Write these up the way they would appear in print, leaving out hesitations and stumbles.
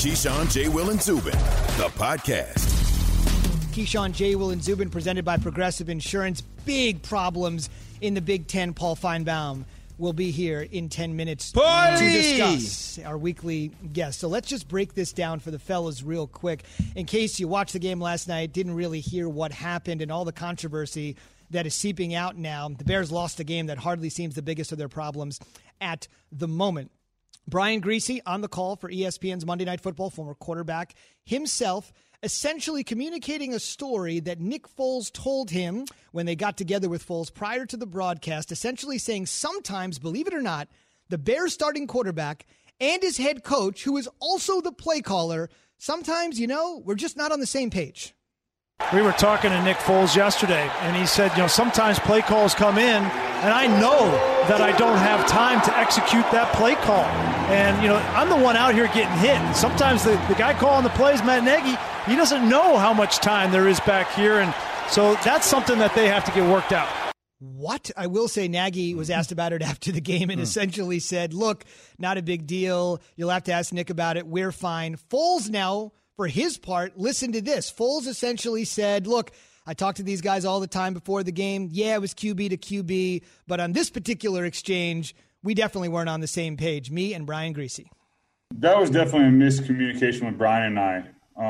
Keyshawn, J. Will, and Zubin, the podcast. Keyshawn, J. Will, and Zubin, presented by Progressive Insurance. Big problems in the Big Ten. Paul Feinbaum will be here in 10 minutes to discuss our weekly guest. So let's just break this down for the fellas real quick. In case you watched the game last night, didn't really hear what happened and all the controversy that is seeping out now. The Bears lost a game that hardly seems the biggest of their problems at the moment. Brian Griese on the call for ESPN's Monday Night Football, former quarterback himself, essentially communicating a story that Nick Foles told him when they got together with Foles prior to the broadcast, essentially saying sometimes, believe it or not, the Bears starting quarterback and his head coach, who is also the play caller, sometimes, we're just not on the same page. We were talking to Nick Foles yesterday, and he said, sometimes play calls come in, and I know that I don't have time to execute that play call. And, I'm the one out here getting hit. And sometimes the guy calling the plays, Matt Nagy, he doesn't know how much time there is back here. And so that's something that they have to get worked out. What? I will say Nagy was asked about it after the game and essentially said, look, not a big deal. You'll have to ask Nick about it. We're fine. Foles now, for his part, listen to this. Foles essentially said, look, I talk to these guys all the time before the game. Yeah, it was QB to QB, but on this particular exchange, we definitely weren't on the same page, me and Brian Griese. That was definitely a miscommunication with Brian and I.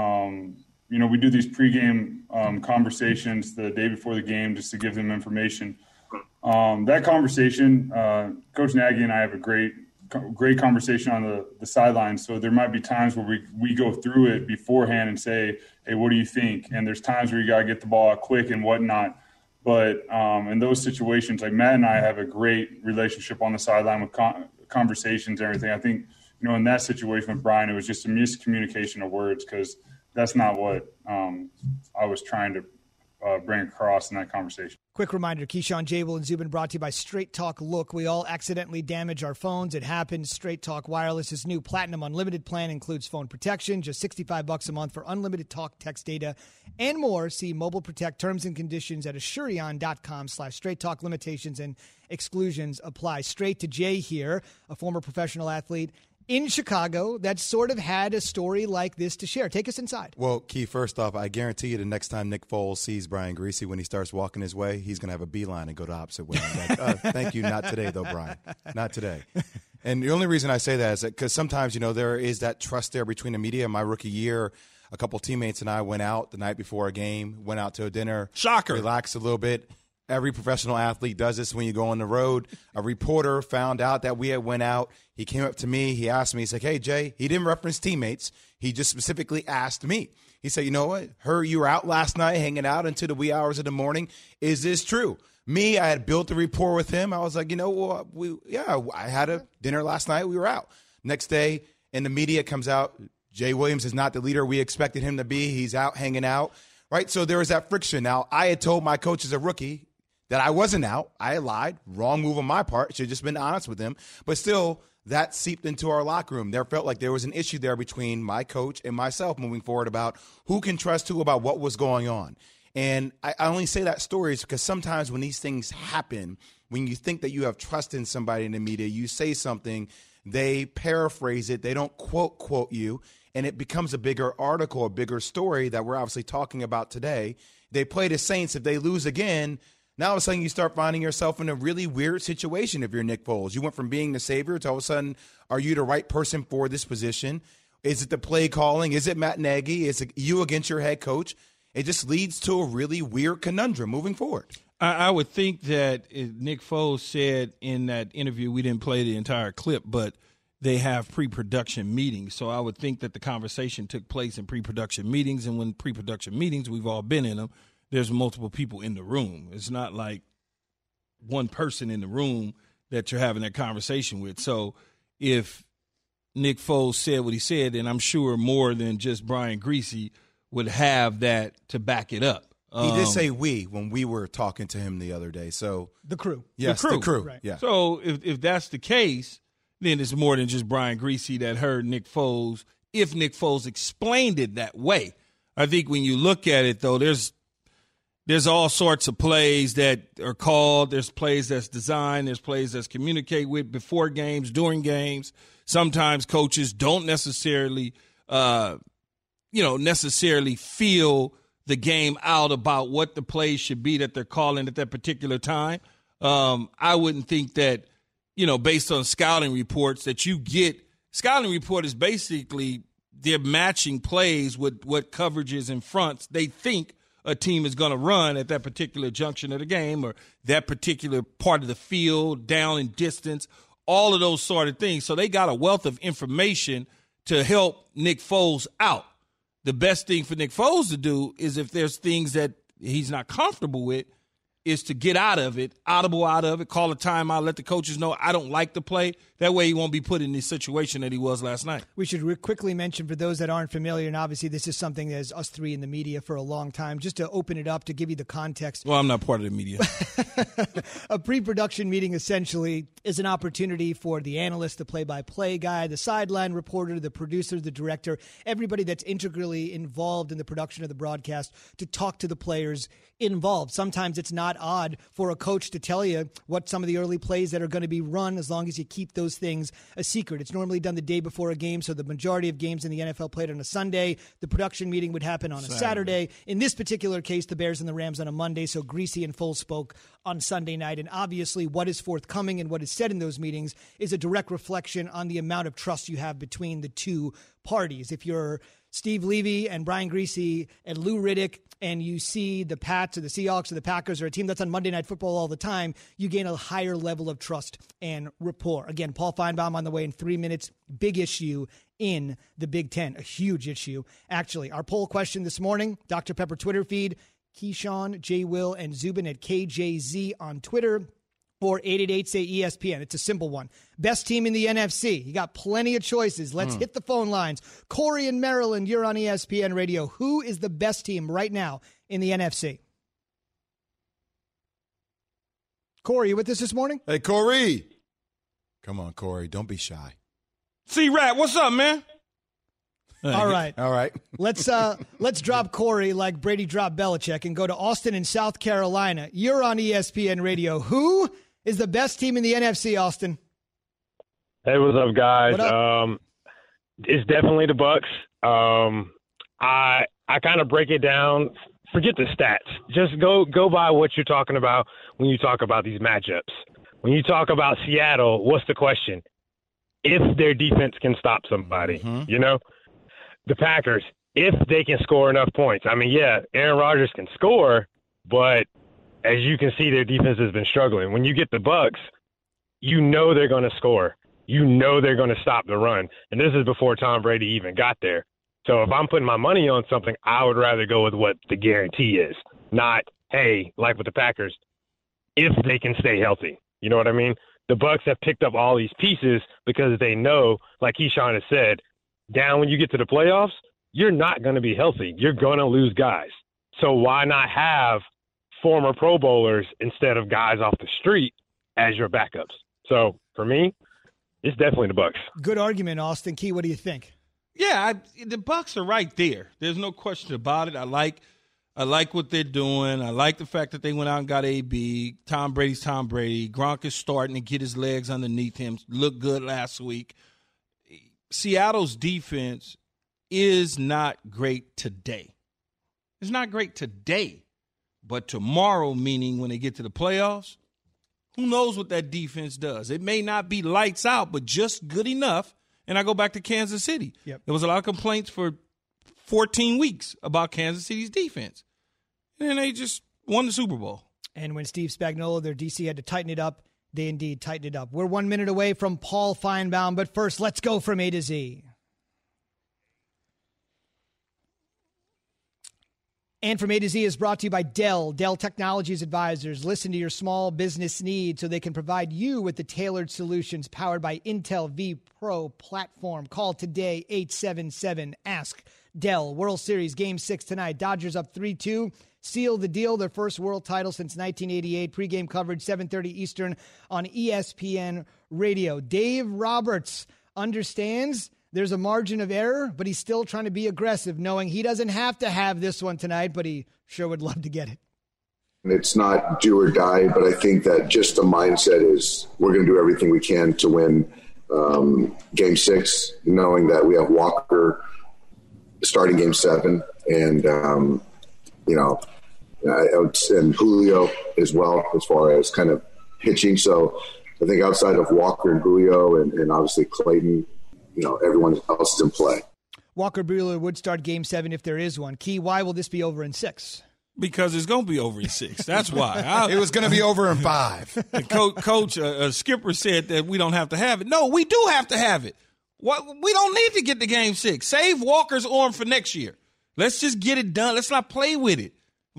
We do these pregame conversations the day before the game just to give them information. That conversation, Coach Nagy and I have a great conversation on the sidelines. So there might be times where we go through it beforehand and say, hey, what do you think? And there's times where you got to get the ball out quick and whatnot. But in those situations, like Matt and I have a great relationship on the sideline with conversations and everything. I think, in that situation with Brian, it was just a miscommunication of words because that's not what I was trying to bring across in that conversation. Quick reminder, Keyshawn, J. Will, and Zubin brought to you by Straight Talk Look. We all accidentally damage our phones. It happens. Straight Talk Wireless's new Platinum Unlimited plan includes phone protection, just $65 a month for unlimited talk, text data, and more. See Mobile Protect terms and conditions at Asurion.com/Straight Talk. Limitations and exclusions apply. Straight to Jay here, a former professional athlete in Chicago that sort of had a story like this to share. Take us inside. Well, Key, first off, I guarantee you the next time Nick Foles sees Brian Griese when he starts walking his way, he's going to have a beeline and go the opposite way. Like, thank you, not today, though, Brian. Not today. And the only reason I say that is because sometimes, there is that trust there between the media. My rookie year, a couple teammates and I went out the night before a game, went out to a dinner. Shocker. Relaxed a little bit. Every professional athlete does this when you go on the road. A reporter found out that we had went out. He came up to me. He asked me, he's like, hey, Jay, he didn't reference teammates. He just specifically asked me. He said, you know what? Heard you were out last night hanging out until the wee hours of the morning. Is this true? Me, I had built a rapport with him. I was like, I had a dinner last night. We were out. Next day, and the media comes out. Jay Williams is not the leader we expected him to be. He's out hanging out, right? So there was that friction. Now, I had told my coach as a rookie that I wasn't out. I had lied. Wrong move on my part. Should have just been honest with him. But still, that seeped into our locker room. There felt like there was an issue there between my coach and myself moving forward about who can trust who about what was going on. And I only say that story is because sometimes when these things happen, when you think that you have trust in somebody in the media, you say something, they paraphrase it, they don't quote you, and it becomes a bigger article, a bigger story that we're obviously talking about today. They play the Saints. If they lose again, now all of a sudden you start finding yourself in a really weird situation if you're Nick Foles. You went from being the savior to all of a sudden, are you the right person for this position? Is it the play calling? Is it Matt Nagy? Is it you against your head coach? It just leads to a really weird conundrum moving forward. I would think that Nick Foles said in that interview, we didn't play the entire clip, but they have pre-production meetings. So I would think that the conversation took place in pre-production meetings, and when pre-production meetings, we've all been in them, there's multiple people in the room. It's not like one person in the room that you're having that conversation with. So if Nick Foles said what he said, then I'm sure more than just Brian Griese would have that to back it up. He did say we when we were talking to him the other day. So the crew. Yes, the crew. Right. Yeah. So if that's the case, then it's more than just Brian Griese that heard Nick Foles, if Nick Foles explained it that way. I think when you look at it, though, there's all sorts of plays that are called. There's plays that's designed. There's plays that's communicated with before games, during games. Sometimes coaches don't necessarily necessarily feel the game out about what the plays should be that they're calling at that particular time. I wouldn't think that, based on scouting reports that you get – scouting report is basically they're matching plays with what coverages and fronts they think a team is going to run at that particular junction of the game or that particular part of the field, down in distance, all of those sort of things. So they got a wealth of information to help Nick Foles out. The best thing for Nick Foles to do is if there's things that he's not comfortable with, is to get audible out of it, call a timeout, let the coaches know I don't like the play. That way he won't be put in the situation that he was last night. We should quickly mention for those that aren't familiar, and obviously this is something as us three in the media for a long time, just to open it up to give you the context. Well, I'm not part of the media. A pre-production meeting essentially is an opportunity for the analyst, the play-by-play guy, the sideline reporter, the producer, the director, everybody that's integrally involved in the production of the broadcast to talk to the players involved. Sometimes it's not odd for a coach to tell you what some of the early plays that are going to be run as long as you keep those things a secret. It's normally done the day before a game, so the majority of games in the NFL played on a Sunday. The production meeting would happen on a Saturday. In this particular case, the Bears and the Rams on a Monday, so Greasy and Foles spoke on Sunday night. And obviously what is forthcoming and what is said in those meetings is a direct reflection on the amount of trust you have between the two parties. If you're Steve Levy and Brian Greasy and Lou Riddick, and you see the Pats or the Seahawks or the Packers or a team that's on Monday Night Football all the time, you gain a higher level of trust and rapport. Again, Paul Feinbaum on the way in 3 minutes. Big issue in the Big Ten, a huge issue. Actually, our poll question this morning, Dr. Pepper Twitter feed, Keyshawn, J. Will, and Zubin at KJZ on Twitter. Or 888-SAY-ESPN. It's a simple one. Best team in the NFC. You got plenty of choices. Let's hit the phone lines. Corey in Maryland, you're on ESPN Radio. Who is the best team right now in the NFC? Corey, you with us this morning? Hey, Corey. Come on, Corey. Don't be shy. C-Rat, what's up, man? All right. All right. Let's drop Corey like Brady dropped Belichick and go to Austin in South Carolina. You're on ESPN Radio. Who is the best team in the NFC, Austin? Hey, what's up, guys? What up? It's definitely the Bucks. I kind of break it down. Forget the stats. Just go by what you're talking about when you talk about these matchups. When you talk about Seattle, what's the question? If their defense can stop somebody, The Packers, if they can score enough points. I mean, yeah, Aaron Rodgers can score, but as you can see, their defense has been struggling. When you get the Bucks, they're going to score. They're going to stop the run. And this is before Tom Brady even got there. So if I'm putting my money on something, I would rather go with what the guarantee is, not, hey, like with the Packers, if they can stay healthy. You know what I mean? The Bucks have picked up all these pieces because they know, like Keyshawn has said, down when you get to the playoffs, you're not going to be healthy. You're going to lose guys. So why not have former Pro Bowlers instead of guys off the street as your backups? So for me, it's definitely the Bucks. Good argument, Austin. Key, what do you think? Yeah, the Bucks are right there. There's no question about it. I like what they're doing. I like the fact that they went out and got AB. Tom Brady's Tom Brady. Gronk is starting to get his legs underneath him. Looked good last week. Seattle's defense is not great today. It's not great today. But tomorrow, meaning when they get to the playoffs, who knows what that defense does? It may not be lights out, but just good enough. And I go back to Kansas City. Yep. There was a lot of complaints for 14 weeks about Kansas City's defense. And they just won the Super Bowl. And when Steve Spagnuolo, their DC, had to tighten it up, they indeed tightened it up. We're 1 minute away from Paul Feinbaum, but first, let's go from A to Z. And from A to Z is brought to you by Dell. Dell Technologies Advisors. Listen to your small business needs so they can provide you with the tailored solutions powered by Intel vPro platform. Call today, 877-ASK-DELL. World Series Game 6 tonight. Dodgers up 3-2. Seal the deal, their first world title since 1988. Pre-game coverage, 7:30 Eastern on ESPN Radio. Dave Roberts understands there's a margin of error, but he's still trying to be aggressive, knowing he doesn't have to have this one tonight, but he sure would love to get it. It's not do or die, but I think that just the mindset is we're going to do everything we can to win Game 6, knowing that we have Walker starting Game 7, and and Julio as well as far as kind of pitching. So I think outside of Walker and Julio and obviously Clayton, everyone else is in play. Walker Buehler would start Game 7 if there is one. Key, why will this be over in 6? Because it's going to be over in 6. That's why. It was going to be over in 5. Coach Skipper said that we don't have to have it. No, we do have to have it. We don't need to get to Game 6. Save Walker's arm for next year. Let's just get it done. Let's not play with it.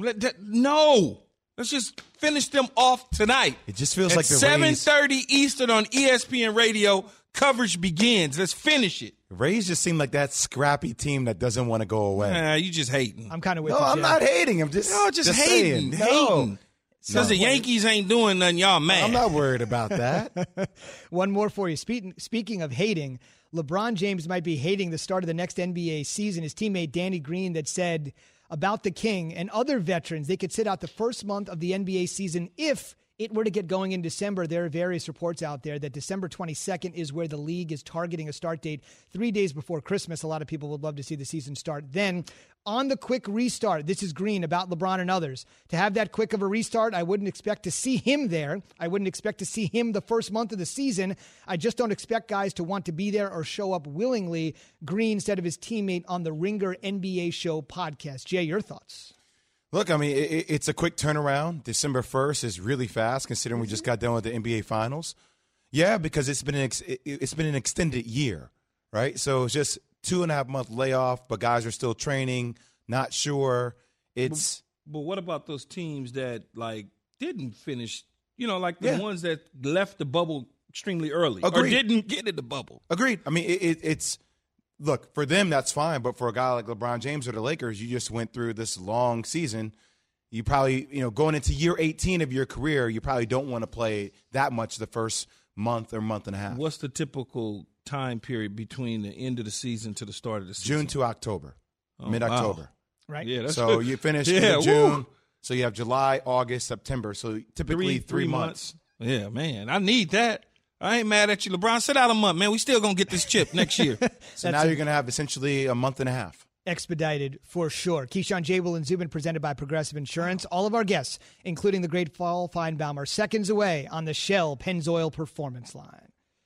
No. Let's just finish them off tonight. It just feels at like the 7:30 Eastern on ESPN Radio. Coverage begins. Let's finish it. Rays just seem like that scrappy team that doesn't want to go away. Nah, you just hating. I'm kind of with you. No, I'm not hating. I'm just hating. Saying. Hating. Because the Yankees ain't doing nothing, y'all mad. I'm not worried about that. One more for you. Speaking of hating, LeBron James might be hating the start of the next NBA season. His teammate Danny Green that said about the King and other veterans, they could sit out the first month of the NBA season if it were to get going in December. There are various reports out there that December 22nd is where the league is targeting a start date 3 days before Christmas. A lot of people would love to see the season start then. On the quick restart, this is Green about LeBron and others. To have that quick of a restart, I wouldn't expect to see him there. I wouldn't expect to see him the first month of the season. I just don't expect guys to want to be there or show up willingly. Green said of his teammate on the Ringer NBA Show podcast. Jay, your thoughts? Look, I mean, it's a quick turnaround. December 1st is really fast considering we just got done with the NBA Finals. Yeah, because it's been an extended year, right? So it's just 2.5 month layoff, but guys are still training, not sure. But what about those teams that didn't finish? The ones that left the bubble extremely early. Agreed. Or didn't get in the bubble. Agreed. I mean, it's. Look, for them, that's fine. But for a guy like LeBron James or the Lakers, you just went through this long season. You probably, going into year 18 of your career, you probably don't want to play that much the first month or month and a half. What's the typical time period between the end of the season to the start of the season? June to October, mid-October. Wow. Right. Yeah. So you finish in June. Woo. So you have July, August, September. So typically three months. Yeah, man. I need that. I ain't mad at you, LeBron. Sit out a month, man. We still going to get this chip next year. So now you're going to have essentially a month and a half. Expedited for sure. Keyshawn, J. Will, and Zubin presented by Progressive Insurance. All of our guests, including the great Paul Feinbaum, are seconds away on the Shell Pennzoil Performance Line.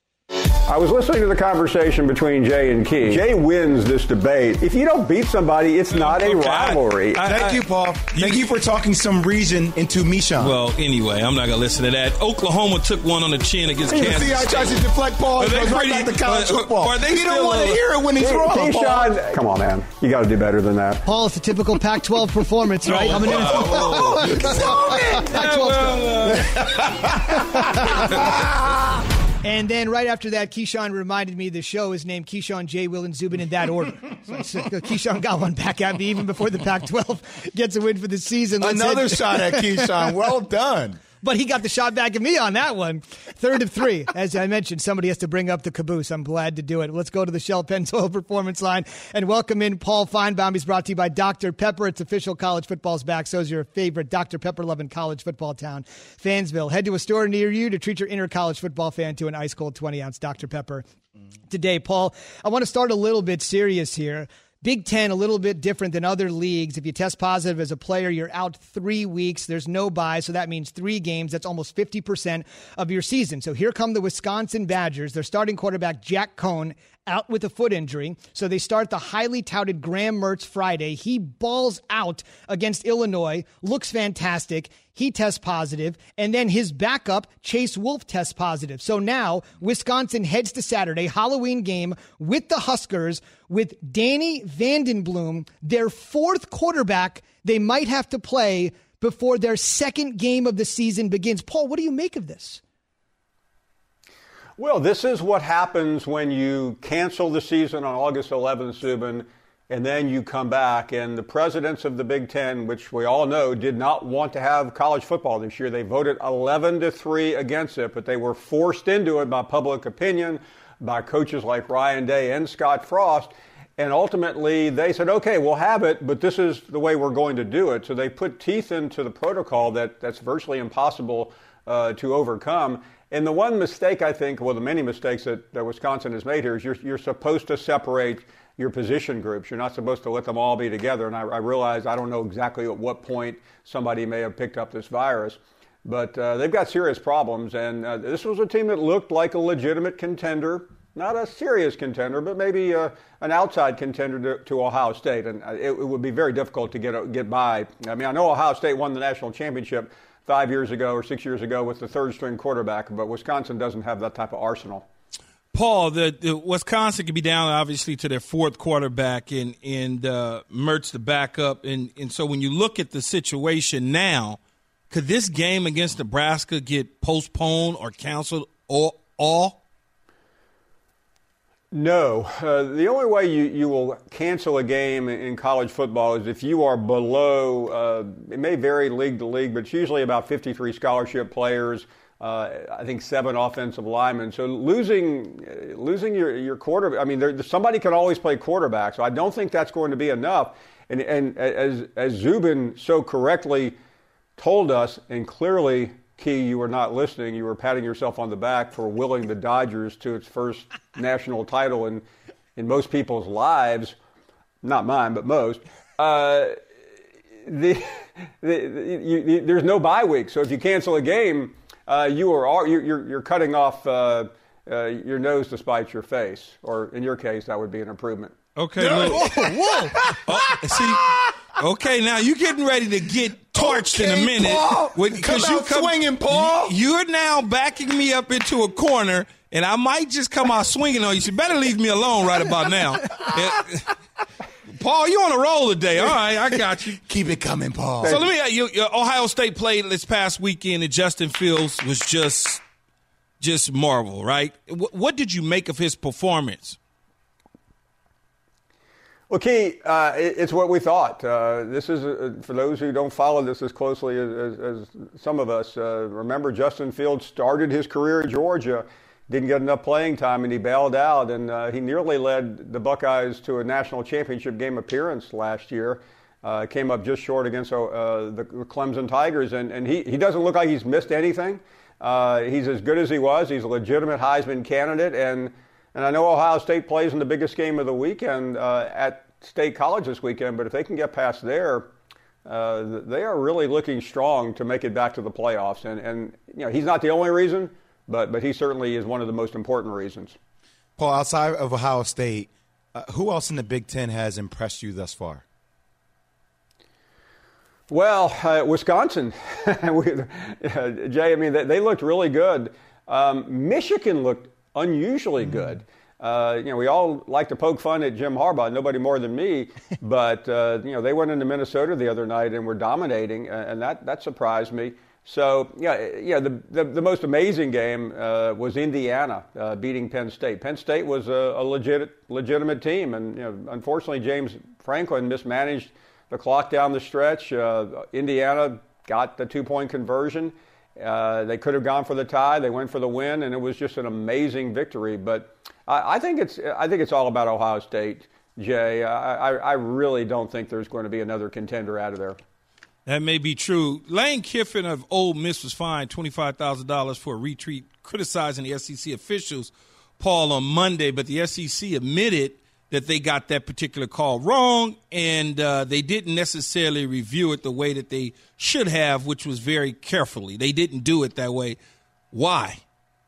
I was listening to the conversation between Jay and Key. Jay wins this debate. If you don't beat somebody, it's not a rivalry. Thank you, Paul. Thank you for talking some reason into Mishan. Well, anyway, I'm not going to listen to that. Oklahoma took one on the chin against Kansas. See, I tried to deflect Paul. It goes right back to college football. You don't want to hear it when he's wrong, Keyshawn, come on, man. You got to do better than that. Paul, it's a typical Pac-12 performance, right? And then right after that, Keyshawn reminded me the show is named Keyshawn, J. Will, and Zubin in that order. So Keyshawn got one back at me even before the Pac-12 gets a win for the season. Another shot at Keyshawn. Well done. But he got the shot back at me on that one. 3rd of 3. As I mentioned, somebody has to bring up the caboose. I'm glad to do it. Let's go to the Shell Pennzoil Performance Line and welcome in Paul Feinbaum. He's brought to you by Dr. Pepper. It's official. College football's back. So is your favorite Dr. Pepper-loving college football town, Fansville. Head to a store near you to treat your inner college football fan to an ice-cold 20-ounce Dr. Pepper today. Paul, I want to start a little bit serious here. Big Ten, a little bit different than other leagues. If you test positive as a player, you're out 3 weeks. There's no bye, so that means 3 games. That's almost 50% of your season. So here come the Wisconsin Badgers. Their starting quarterback, Jack Cohn, out with a foot injury. So they start the highly touted Graham Mertz Friday. He balls out against Illinois, looks fantastic. He tests positive. And then his backup, Chase Wolf, tests positive. So now Wisconsin heads to Saturday, Halloween game with the Huskers, with Danny Vandenbloom, their 4th quarterback they might have to play before their 2nd game of the season begins. Paul, what do you make of this? Well, this is what happens when you cancel the season on August 11th, Zubin, and then you come back. And the presidents of the Big Ten, which we all know, did not want to have college football this year. They voted 11-3 against it, but they were forced into it by public opinion, by coaches like Ryan Day and Scott Frost. And ultimately, they said, okay, we'll have it, but this is the way we're going to do it. So they put teeth into the protocol that's virtually impossible to overcome. And the one mistake, I think, well, the many mistakes that Wisconsin has made here is you're supposed to separate your position groups. You're not supposed to let them all be together. And I realize I don't know exactly at what point somebody may have picked up this virus, but they've got serious problems. And this was a team that looked like a legitimate contender, not a serious contender, but maybe an outside contender to Ohio State. And it would be very difficult to get by. I mean, I know Ohio State won the national championship 5 years ago or 6 years ago with the third-string quarterback, but Wisconsin doesn't have that type of arsenal. Paul, the Wisconsin could be down obviously to their fourth quarterback and Mertz the backup, and so when you look at the situation now, could this game against Nebraska get postponed or canceled all? No. The only way you will cancel a game in college football is if you are below, it may vary league to league, but it's usually about 53 scholarship players, I think 7 offensive linemen. So losing your quarterback, I mean, somebody can always play quarterback, so I don't think that's going to be enough. And as Zubin so correctly told us, and clearly, Key, you were not listening. You were patting yourself on the back for willing the Dodgers to its first national title in most people's lives. Not mine, but most. There's no bye week, so if you cancel a game, you're cutting off your nose to spite your face, or in your case, that would be an improvement. Okay, whoa. See, okay, now you're getting ready to get torched in a minute. Come out swinging, Paul. You're now backing me up into a corner, and I might just come out swinging on you. So you better leave me alone right about now. Paul, you on a roll today. All right, I got you. Keep it coming, Paul. So let me Ohio State played this past weekend, and Justin Fields was just marvel, right? What did you make of his performance? Well, Key, it's what we thought. This is, for those who don't follow this as closely as some of us, remember Justin Fields started his career at Georgia, didn't get enough playing time, and he bailed out, and he nearly led the Buckeyes to a national championship game appearance last year. Came up just short against the Clemson Tigers, and he doesn't look like he's missed anything. He's as good as he was. He's a legitimate Heisman candidate, and I know Ohio State plays in the biggest game of the weekend at State College this weekend, but if they can get past there, they are really looking strong to make it back to the playoffs. And you know, he's not the only reason, but he certainly is one of the most important reasons. Paul, outside of Ohio State, who else in the Big Ten has impressed you thus far? Well, Wisconsin. Jay, I mean, they looked really good. Michigan looked unusually good. We all like to poke fun at Jim Harbaugh, nobody more than me, but they went into Minnesota the other night and were dominating, and that surprised me. So the most amazing game was Indiana beating Penn State. Penn State was a legitimate team, and unfortunately James Franklin mismanaged the clock down the stretch. Indiana got the 2-point conversion. They could have gone for the tie. They went for the win, and it was just an amazing victory. But I think it's all about Ohio State, Jay. I really don't think there's going to be another contender out of there. That may be true. Lane Kiffin of Ole Miss was fined $25,000 for a retweet criticizing the SEC officials, Paul, on Monday. But the SEC admitted that they got that particular call wrong, and they didn't necessarily review it the way that they should have, which was very carefully. They didn't do it that way. Why?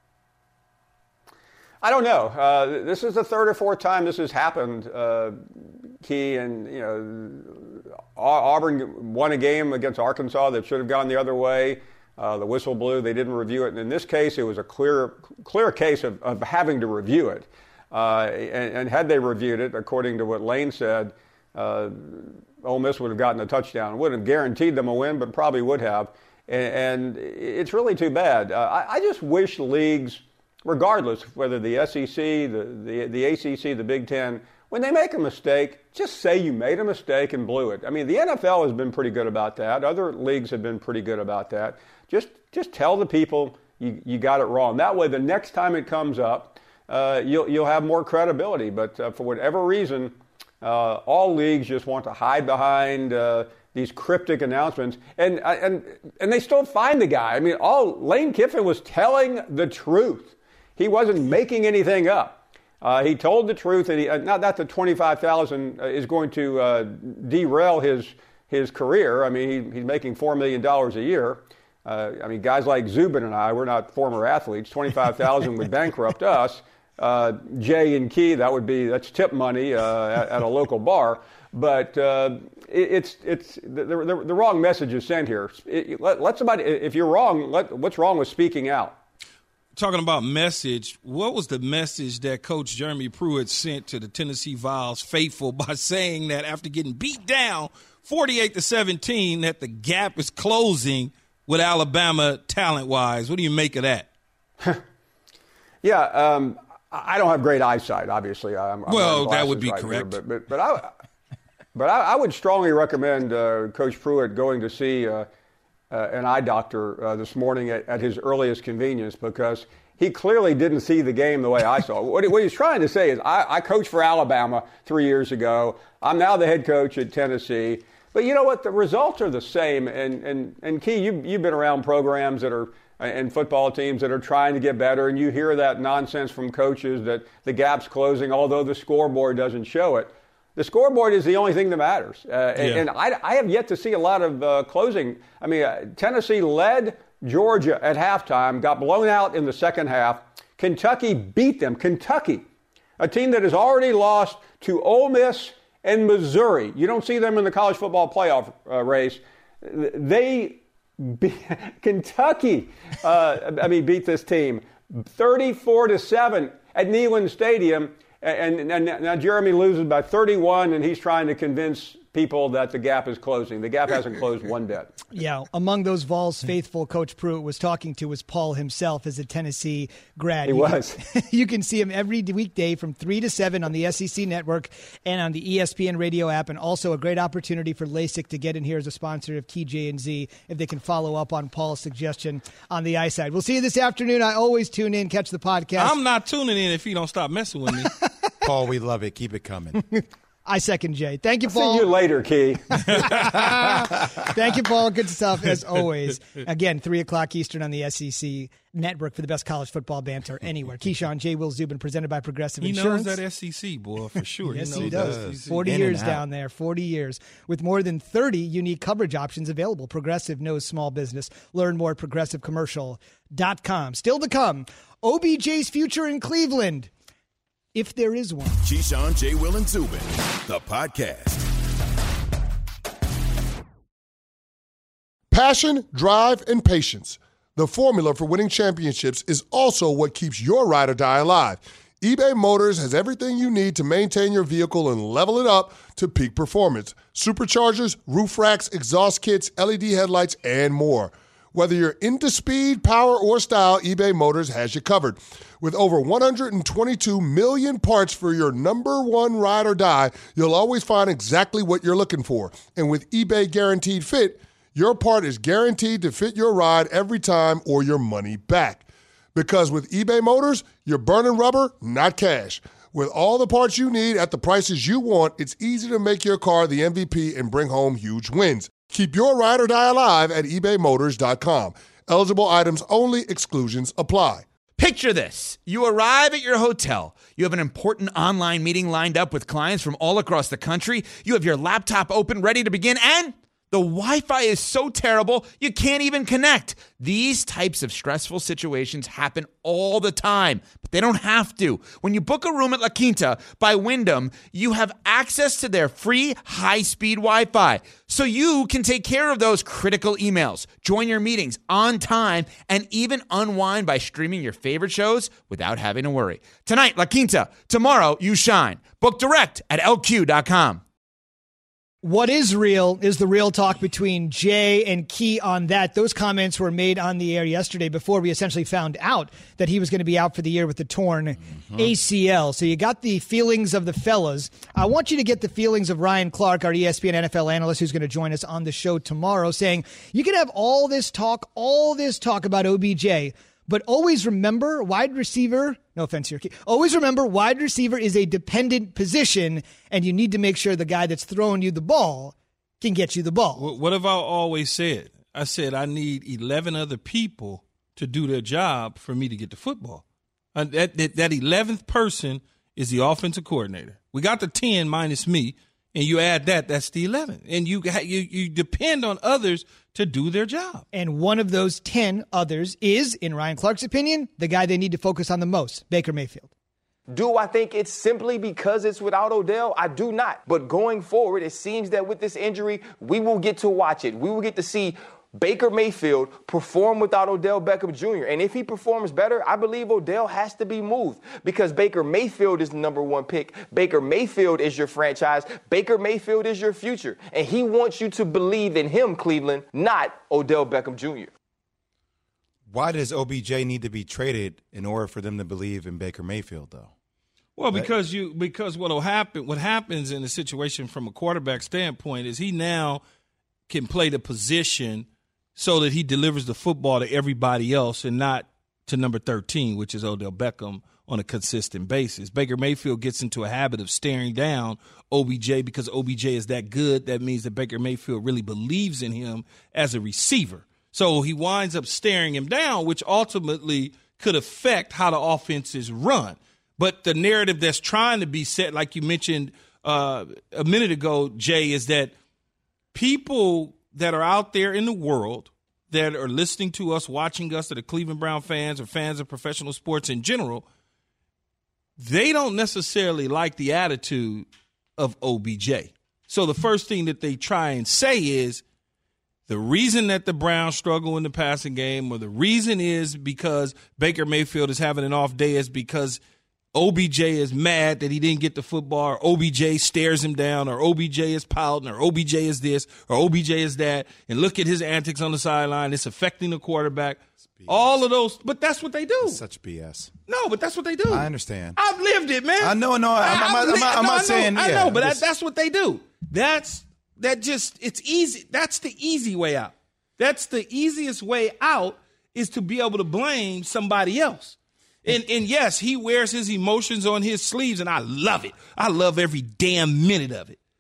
I don't know. This is the third or fourth time this has happened, Key, and Auburn won a game against Arkansas that should have gone the other way. The whistle blew. They didn't review it. And in this case, it was a clear case of having to review it. And had they reviewed it, according to what Lane said, Ole Miss would have gotten a touchdown. It wouldn't have guaranteed them a win, but probably would have. And it's really too bad. I just wish leagues, regardless whether the SEC, the ACC, the Big Ten, when they make a mistake, just say you made a mistake and blew it. I mean, the NFL has been pretty good about that. Other leagues have been pretty good about that. Just tell the people you got it wrong. That way, the next time it comes up, you'll have more credibility. But for whatever reason, all leagues just want to hide behind these cryptic announcements, and they still find the guy. I mean, Lane Kiffin was telling the truth. He wasn't making anything up. He told the truth, and not that the $25,000 is going to derail his career. I mean, he's making $4 million a year. I mean, guys like Zubin and I, we're not former athletes. $25,000 would bankrupt us. Jay and Key, that's tip money at a local bar. But it's the wrong message is sent here. Let somebody, if you're wrong, what's wrong with speaking out? Talking about message, what was the message that Coach Jeremy Pruitt sent to the Tennessee Vols faithful by saying that after getting beat down 48-17 that the gap is closing with Alabama talent-wise? What do you make of that? Yeah, I don't have great eyesight, obviously. I'm that would be correct. Here, but I would strongly recommend Coach Pruitt going to see an eye doctor this morning at his earliest convenience, because he clearly didn't see the game the way I saw it. What he's trying to say is, I coached for Alabama 3 years ago. I'm now the head coach at Tennessee. But you know what? The results are the same. And Key, you've been around programs that are and football teams that are trying to get better, and you hear that nonsense from coaches that the gap's closing, although the scoreboard doesn't show it. The scoreboard is the only thing that matters. And I have yet to see a lot of closing. I mean, Tennessee led Georgia at halftime, got blown out in the second half. Kentucky beat them. Kentucky, a team that has already lost to Ole Miss and Missouri. You don't see them in the college football playoff race. Kentucky, beat this team 34-7 at Neyland Stadium. And now Jeremy loses by 31, and he's trying to convince people that the gap is closing. The gap hasn't closed one bit. Yeah, among those Vols faithful Coach Pruitt was talking to was Paul himself as a Tennessee grad. You can see him every weekday from 3 to 7 on the SEC Network and on the ESPN radio app, and also a great opportunity for LASIK to get in here as a sponsor of TJ&Z if they can follow up on Paul's suggestion on the eyesight. We'll see you this afternoon. I always tune in, catch the podcast. I'm not tuning in if you don't stop messing with me. Paul, we love it. Keep it coming. I second Jay. Thank you, Paul. See you later, Key. Thank you, Paul. Good stuff, as always. Again, 3 o'clock Eastern on the SEC Network for the best college football banter anywhere. Keyshawn, J. Will Zubin, presented by Progressive Insurance. He knows that SEC, boy, for sure. Yes, he does. 40 years down there, 40 years. With more than 30 unique coverage options available, Progressive knows small business. Learn more at progressivecommercial.com. Still to come, OBJ's future in Cleveland, if there is one. Keyshawn, J. Will, and Zubin, the podcast. Passion, drive, and patience. The formula for winning championships is also what keeps your ride or die alive. eBay Motors has everything you need to maintain your vehicle and level it up to peak performance. Superchargers, roof racks, exhaust kits, LED headlights, and more. Whether you're into speed, power, or style, eBay Motors has you covered. With over 122 million parts for your number one ride or die, you'll always find exactly what you're looking for. And with eBay Guaranteed Fit, your part is guaranteed to fit your ride every time or your money back. Because with eBay Motors, you're burning rubber, not cash. With all the parts you need at the prices you want, it's easy to make your car the MVP and bring home huge wins. Keep your ride or die alive at ebaymotors.com. Eligible items only. Exclusions apply. Picture this. You arrive at your hotel. You have an important online meeting lined up with clients from all across the country. You have your laptop open, ready to begin, and the Wi-Fi is so terrible, you can't even connect. These types of stressful situations happen all the time, but they don't have to. When you book a room at La Quinta by Wyndham, you have access to their free high-speed Wi-Fi, so you can take care of those critical emails, join your meetings on time, and even unwind by streaming your favorite shows without having to worry. Tonight, La Quinta. Tomorrow, you shine. Book direct at LQ.com. What is real is the real talk between Jay and Key on that. Those comments were made on the air yesterday before we essentially found out that he was going to be out for the year with the torn ACL. So you got the feelings of the fellas. I want you to get the feelings of Ryan Clark, our ESPN NFL analyst, who's going to join us on the show tomorrow, saying you can have all this talk about OBJ, but always remember wide receiver, no offense here, always remember wide receiver is a dependent position, and you need to make sure the guy that's throwing you the ball can get you the ball. What have I always said? I said I need 11 other people to do their job for me to get the football. That 11th person is the offensive coordinator. We got the 10 minus me, and you add that's the 11. And you depend on others to do their job. And one of those 10 others is, in Ryan Clark's opinion, the guy they need to focus on the most, Baker Mayfield. Do I think it's simply because it's without Odell? I do not. But going forward, it seems that with this injury, we will get to watch it. We will get to see Baker Mayfield perform without Odell Beckham Jr. And if he performs better, I believe Odell has to be moved because Baker Mayfield is the number one pick. Baker Mayfield is your franchise. Baker Mayfield is your future. And he wants you to believe in him, Cleveland, not Odell Beckham Jr. Why does OBJ need to be traded in order for them to believe in Baker Mayfield, though? Well, because what happens in a situation from a quarterback standpoint is he now can play the position so that he delivers the football to everybody else and not to number 13, which is Odell Beckham, on a consistent basis. Baker Mayfield gets into a habit of staring down OBJ because OBJ is that good. That means that Baker Mayfield really believes in him as a receiver. So he winds up staring him down, which ultimately could affect how the offense is run. But the narrative that's trying to be set, like you mentioned a minute ago, Jay, is that people that are out there in the world that are listening to us, watching us, that are Cleveland Brown fans or fans of professional sports in general, they don't necessarily like the attitude of OBJ. So the first thing that they try and say is the reason that the Browns struggle in the passing game, or the reason is because Baker Mayfield is having an off day, is because OBJ is mad that he didn't get the football, or OBJ stares him down, or OBJ is pouting, or OBJ is this, or OBJ is that, and look at his antics on the sideline. It's affecting the quarterback. All of those, but that's what they do. It's such BS. No, but that's what they do. I understand. I've lived it, man. I know. I'm not saying. I know, but that's what they do. It's easy. That's the easy way out. That's the easiest way out, is to be able to blame somebody else. And yes, he wears his emotions on his sleeves, and I love it. I love every damn minute of it.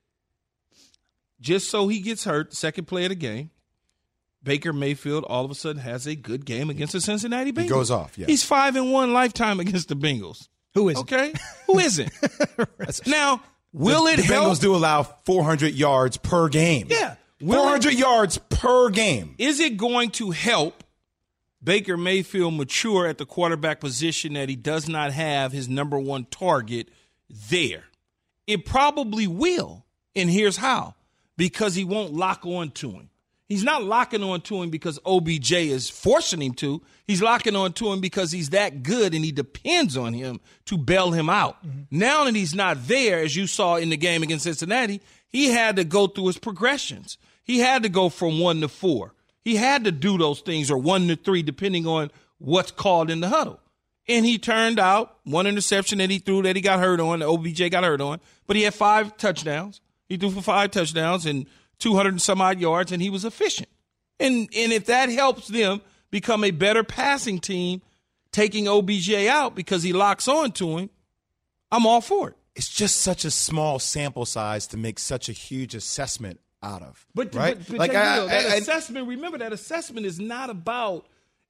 Just so he gets hurt, second play of the game, Baker Mayfield all of a sudden has a good game against the Cincinnati Bengals. He goes off, yes. He's 5-1 lifetime against the Bengals. Who isn't? Okay? Who isn't? Now, will it help? The Bengals do allow 400 yards per game. Yeah. 400 yards per game. Is it going to help Baker Mayfield mature at the quarterback position that he does not have his number one target there? It probably will, and here's how. Because he won't lock on to him. He's not locking on to him because OBJ is forcing him to. He's locking on to him because he's that good and he depends on him to bail him out. Mm-hmm. Now that he's not there, as you saw in the game against Cincinnati, he had to go through his progressions. He had to go from 1 to 4. He had to do those things, or 1 to 3, depending on what's called in the huddle. And he turned out one interception that he threw that he got hurt on, that OBJ got hurt on, but he had 5 touchdowns. He threw for 5 touchdowns and 200 and some odd yards, and he was efficient. And if that helps them become a better passing team, taking OBJ out because he locks on to him, I'm all for it. It's just such a small sample size to make such a huge assessment out of. But right? Like assessment, remember, that assessment is not about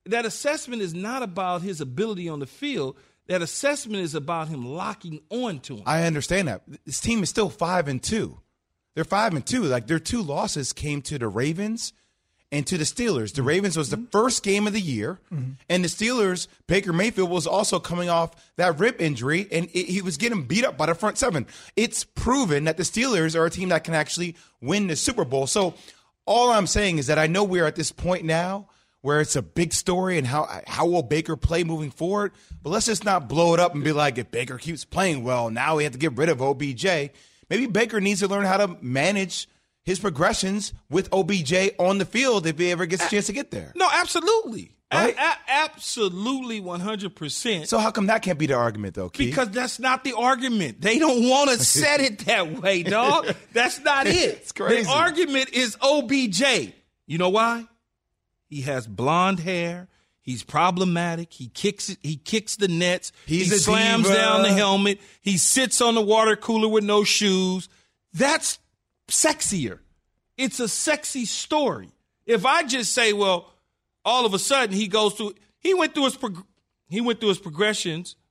his ability on the field. That assessment is about him locking on to him. I understand that. This team is still 5-2. They're 5-2. Like, their 2 losses came to the Ravens and to the Steelers. The Ravens was the first game of the year, and the Steelers, Baker Mayfield was also coming off that rib injury, and he was getting beat up by the front 7. It's proven that the Steelers are a team that can actually win the Super Bowl. So all I'm saying is that I know we're at this point now where it's a big story and how will Baker play moving forward, but let's just not blow it up and be like, if Baker keeps playing well, now we have to get rid of OBJ. Maybe Baker needs to learn how to manage his progressions with OBJ on the field if he ever gets a chance to get there. No, absolutely. Right? Absolutely, 100%. So how come that can't be the argument, though, Keith? Because that's not the argument. They don't want to set it that way, dog. That's not it. It's crazy. The argument is OBJ. You know why? He has blonde hair. He's problematic. He kicks the nets. He slams down the helmet. He sits on the water cooler with no shoes. That's sexier. It's a sexy story. If I just say, well, all of a sudden he went through his progressions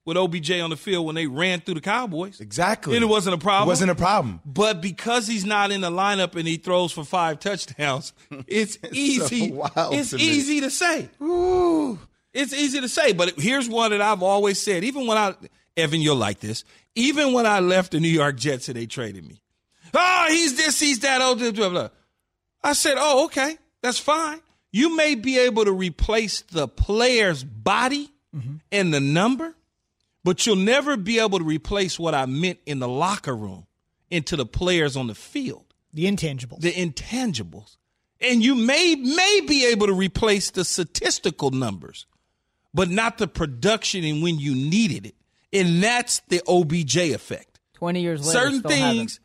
with OBJ on the field when they ran through the Cowboys. Exactly. And it wasn't a problem. It wasn't a problem. But because he's not in the lineup and he throws for 5 touchdowns, it's easy. It's easy to say. Ooh. It's easy to say. But here's one that I've always said. Evan, you'll like this. Even when I left the New York Jets and they traded me. Oh, he's this, he's that. Oh, blah, blah, blah. I said, oh, okay, that's fine. You may be able to replace the player's body and the number, but you'll never be able to replace what I meant in the locker room into the players on the field. The intangibles. The intangibles. And you may be able to replace the statistical numbers, but not the production and when you needed it. And that's the OBJ effect. 20 years later, certain things.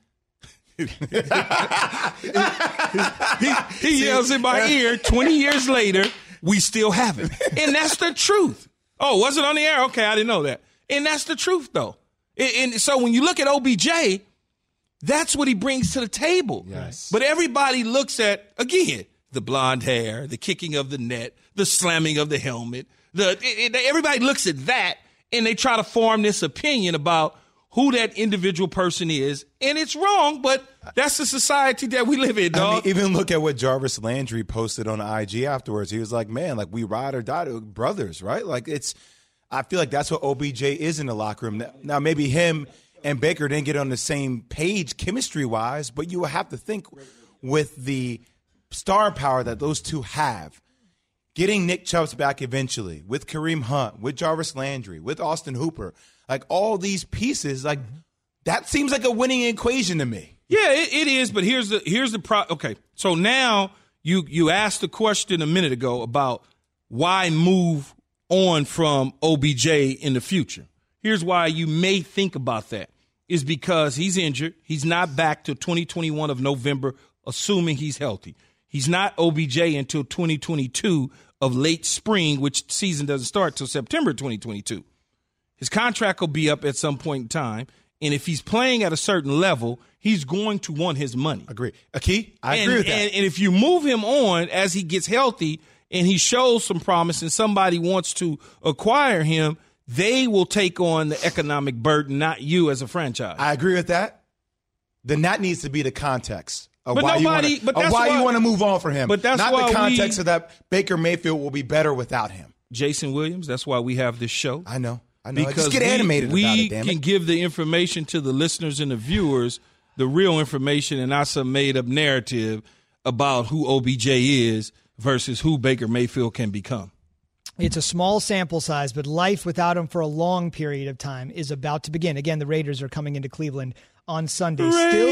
He yells in my ear, 20 years later, we still have it. And that's the truth. Oh, was it on the air? Okay, I didn't know that. And that's the truth, though. And so when you look at OBJ, that's what he brings to the table. Yes. But everybody looks at, again, the blonde hair, the kicking of the net, the slamming of the helmet. Everybody looks at that, and they try to form this opinion about who that individual person is. And it's wrong, but that's the society that we live in, dog. I mean, even look at what Jarvis Landry posted on IG afterwards. He was like, man, like we ride or die brothers, right? Like I feel like that's what OBJ is in the locker room. Now, maybe him and Baker didn't get on the same page chemistry-wise, but you have to think with the star power that those two have, getting Nick Chubb back eventually, with Kareem Hunt, with Jarvis Landry, with Austin Hooper, like all these pieces, like that seems like a winning equation to me. Yeah, it is, but here's the okay, so now you asked the question a minute ago about why move on from OBJ in the future. Here's why you may think about that. Is because he's injured. He's not back till 2021 of November, assuming he's healthy. He's not OBJ until 2022 of late spring, which season doesn't start till September 2022. His contract will be up at some point in time, and if he's playing at a certain level, he's going to want his money. Agree. Aki, I agree with that. And if you move him on as he gets healthy and he shows some promise and somebody wants to acquire him, they will take on the economic burden, not you as a franchise. I agree with that. Then that needs to be the context of but why you want to move on from him. But that's not why the context of that Baker Mayfield will be better without him. Jason Williams, that's why we have this show. I know. Because just get animated about it, damn it. We can give the information to the listeners and the viewers, the real information, and not some made-up narrative about who OBJ is versus who Baker Mayfield can become. It's a small sample size, but life without him for a long period of time is about to begin. Again, the Raiders are coming into Cleveland on Sunday.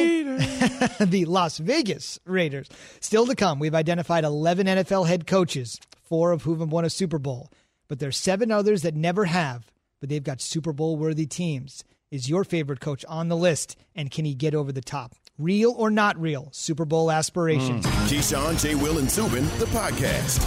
Still, the Las Vegas Raiders. Still to come, we've identified 11 NFL head coaches, 4 of whom have won a Super Bowl. But there's 7 others that never have, but they've got Super Bowl-worthy teams. Is your favorite coach on the list, and can he get over the top? Real or not real? Super Bowl aspirations. Keyshawn, J. Will, and Zubin, the podcast.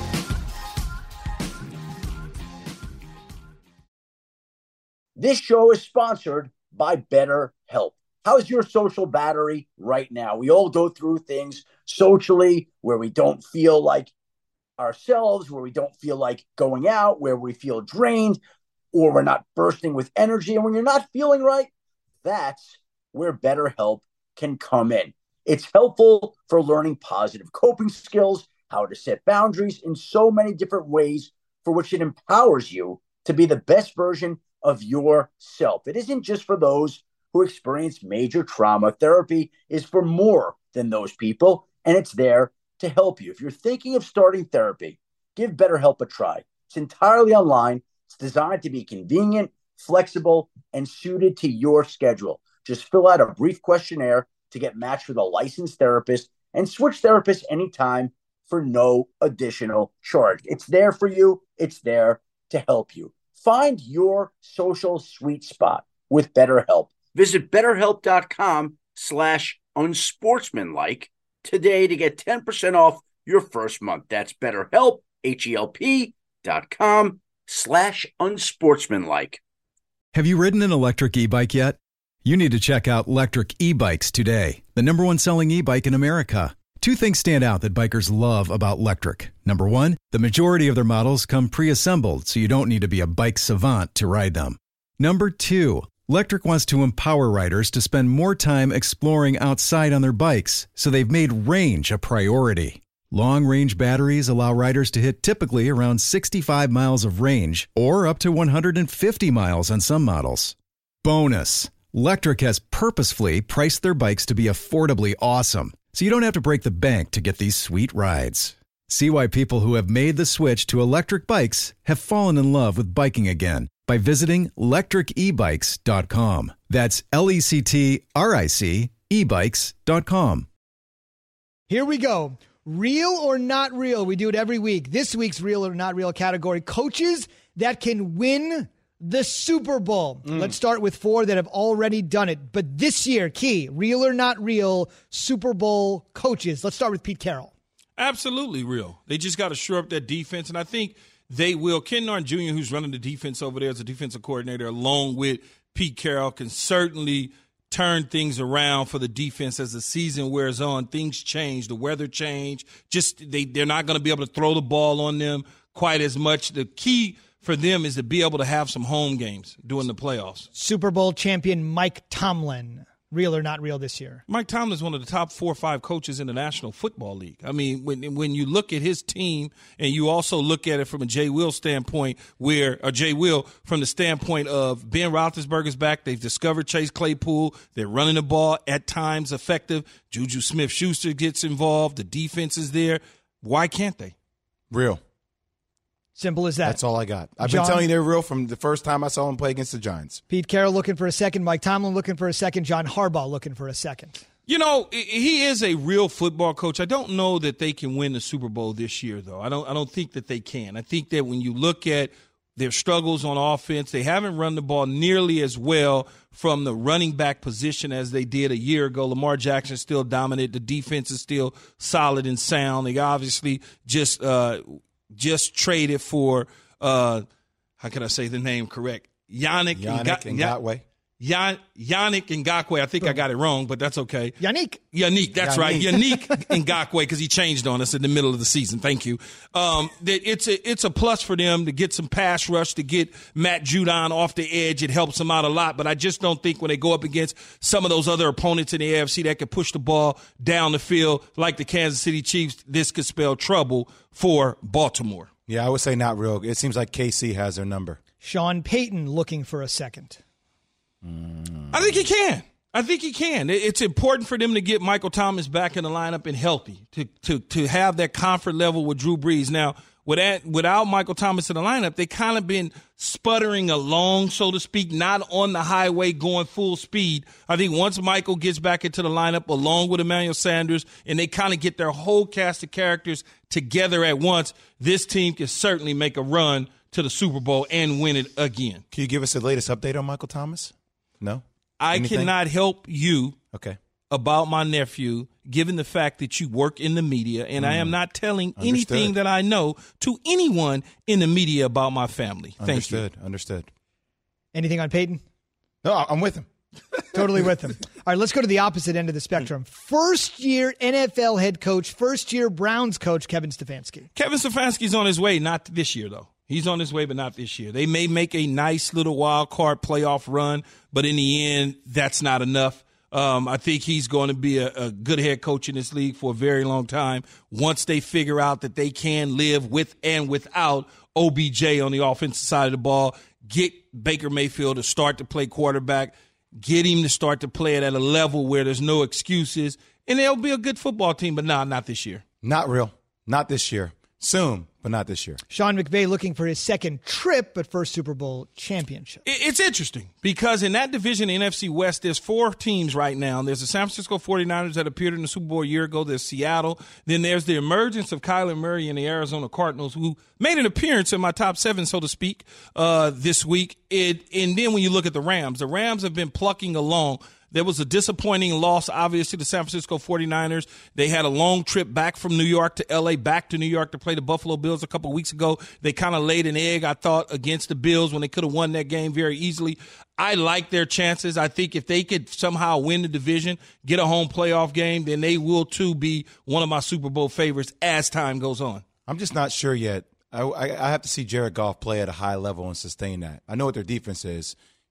This show is sponsored by BetterHelp. How's your social battery right now? We all go through things socially where we don't feel like ourselves, where we don't feel like going out, where we feel drained, or we're not bursting with energy. And when you're not feeling right, that's where BetterHelp can come in. It's helpful for learning positive coping skills, how to set boundaries in so many different ways for which it empowers you to be the best version of yourself. It isn't just for those who experience major trauma. Therapy is for more than those people, and it's there to help you. If you're thinking of starting therapy, give BetterHelp a try. It's entirely online. It's designed to be convenient, flexible, and suited to your schedule. Just fill out a brief questionnaire to get matched with a licensed therapist and switch therapists anytime for no additional charge. It's there for you. It's there to help you. Find your social sweet spot with BetterHelp. Visit BetterHelp.com/unsportsmanlike today to get 10% off your first month. That's BetterHelp, HELP.com/unsportsmanlike. Have you ridden an electric e-bike yet? You need to check out Lectric E-Bikes today, the #1 selling e-bike in America. 2 things stand out that bikers love about Lectric. Number 1, the majority of their models come pre-assembled, so you don't need to be a bike savant to ride them. Number 2, Lectric wants to empower riders to spend more time exploring outside on their bikes, so they've made range a priority. Long-range batteries allow riders to hit typically around 65 miles of range or up to 150 miles on some models. Bonus, Lectric has purposefully priced their bikes to be affordably awesome, so you don't have to break the bank to get these sweet rides. See why people who have made the switch to electric bikes have fallen in love with biking again by visiting lectricebikes.com. That's LECTRIC ebikes.com. Here we go. Real or not real? We do it every week. This week's real or not real category, coaches that can win the Super Bowl. Let's start with 4 that have already done it. But this year, Key, real or not real Super Bowl coaches. Let's start with Pete Carroll. Absolutely real. They just got to shore up that defense, and I think they will. Ken Norton Jr., who's running the defense over there as a defensive coordinator, along with Pete Carroll, can certainly turn things around for the defense as the season wears on. Things change. The weather change. They're not going to be able to throw the ball on them quite as much. The key for them is to be able to have some home games during the playoffs. Super Bowl champion Mike Tomlin. Real or not real this year? Mike Tomlin is one of the top 4 or 5 coaches in the National Football League. I mean, when you look at his team and you also look at it from a Jay Will standpoint, from the standpoint of Ben Roethlisberger's back, they've discovered Chase Claypool, they're running the ball at times effective. Juju Smith-Schuster gets involved, the defense is there. Why can't they? Real. Simple as that. That's all I got. I've been telling you they're real from the first time I saw them play against the Giants. Pete Carroll looking for a second. Mike Tomlin looking for a second. John Harbaugh looking for a second. You know, he is a real football coach. I don't know that they can win the Super Bowl this year, though. I don't think that they can. I think that when you look at their struggles on offense, they haven't run the ball nearly as well from the running back position as they did a year ago. Lamar Jackson still dominant. The defense is still solid and sound. They obviously just traded for, how can I say the name correct? Yannick Ngakoue. Yannick Ngakoue. I think I got it wrong, but that's okay. Yannick, that's right. Yannick Ngakoue, because he changed on us in the middle of the season. Thank you. It's a plus for them to get some pass rush, to get Matt Judon off the edge. It helps them out a lot, but I just don't think when they go up against some of those other opponents in the AFC that can push the ball down the field like the Kansas City Chiefs, this could spell trouble for Baltimore. Yeah, I would say not real. It seems like KC has their number. Sean Payton looking for a second. I think he can. It's important for them to get Michael Thomas back in the lineup and healthy to have that comfort level with Drew Brees. Now, without Michael Thomas in the lineup, they kind of been sputtering along, so to speak, not on the highway going full speed. I think once Michael gets back into the lineup along with Emmanuel Sanders and they kind of get their whole cast of characters together at once, this team can certainly make a run to the Super Bowl and win it again. Can you give us the latest update on Michael Thomas? No? I cannot help you about my nephew, given the fact that you work in the media, and I am not telling anything that I know to anyone in the media about my family. Thank you. Understood. Anything on Peyton? No, I'm with him. Totally with him. All right, let's go to the opposite end of the spectrum. First-year NFL head coach, first-year Browns coach, Kevin Stefanski. Kevin Stefanski's on his way, not this year, though. He's on his way, but not this year. They may make a nice little wild card playoff run, but in the end, that's not enough. I think he's going to be a good head coach in this league for a very long time. Once they figure out that they can live with and without OBJ on the offensive side of the ball, get Baker Mayfield to start to play quarterback, get him to start to play it at a level where there's no excuses, and they'll be a good football team, but not this year. Not real. Not this year. Soon, but not this year. Sean McVay looking for his second trip, but first Super Bowl championship. It's interesting because in that division, the NFC West, there's 4 teams right now. There's the San Francisco 49ers that appeared in the Super Bowl a year ago. There's Seattle. Then there's the emergence of Kyler Murray and the Arizona Cardinals, who made an appearance in my top 7, so to speak, this week. And then when you look at the Rams have been plucking along. There was a disappointing loss, obviously, to San Francisco 49ers. They had a long trip back from New York to L.A., back to New York to play the Buffalo Bills a couple of weeks ago. They kind of laid an egg, I thought, against the Bills when they could have won that game very easily. I like their chances. I think if they could somehow win the division, get a home playoff game, then they will, too, be one of my Super Bowl favorites as time goes on. I'm just not sure yet. I have to see Jared Goff play at a high level and sustain that. I know what their defense is.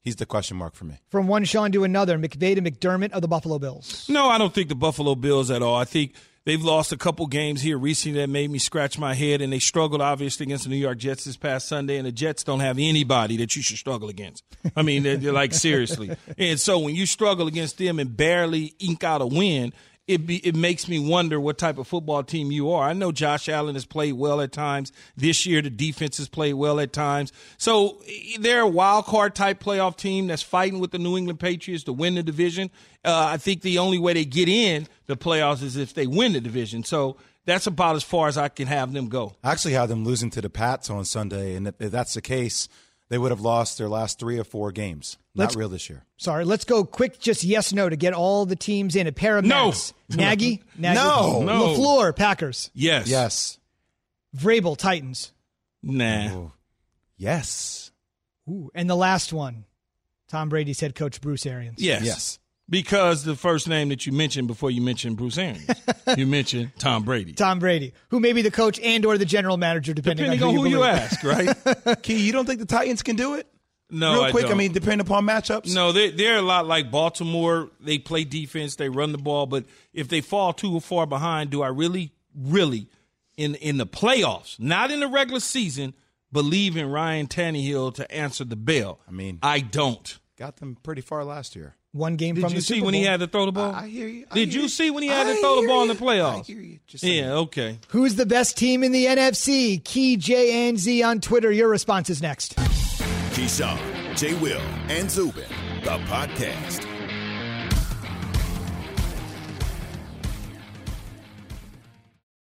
He's the question mark for me. From one Sean to another, McVay to McDermott of the Buffalo Bills. No, I don't think the Buffalo Bills at all. I think they've lost a couple games here recently that made me scratch my head, and they struggled, obviously, against the New York Jets this past Sunday, and the Jets don't have anybody that you should struggle against. I mean, they're like, seriously. And so when you struggle against them and barely ink out a win, it makes me wonder what type of football team you are. I know Josh Allen has played well at times. This year, the defense has played well at times. So they're a wild card type playoff team that's fighting with the New England Patriots to win the division. I think the only way they get in the playoffs is if they win the division. So that's about as far as I can have them go. I actually have them losing to the Pats on Sunday, and if that's the case, they would have lost their last 3 or 4 games. Not real this year. Sorry, let's go quick, just yes, no, to get all the teams in. A pair of Mets. Nagy? No. LaFleur, Packers. Yes. Vrabel, Titans. Nah. Ooh. Yes. Ooh. And the last one, Tom Brady's head coach, Bruce Arians. Yes. Because the first name that you mentioned before you mentioned Bruce Arians, you mentioned Tom Brady. Tom Brady, who may be the coach and or the general manager, depending on who you ask, right? Key, you don't think the Titans can do it? No, real quick. I don't. I mean, depending upon matchups. No, they're a lot like Baltimore. They play defense, they run the ball, but if they fall too far behind, do I really in the playoffs, not in the regular season, believe in Ryan Tannehill to answer the bell? I mean, I don't. Got them pretty far last year. One game Did from you the see Super when Bowl. he had to throw the ball? I hear you. Did you see when he had to throw the ball in the playoffs? I hear you. Just saying. Yeah, okay. Who's the best team in the NFC? Key J and Z on Twitter. Your response is next. Keyshawn, J. Will, and Zubin, the podcast.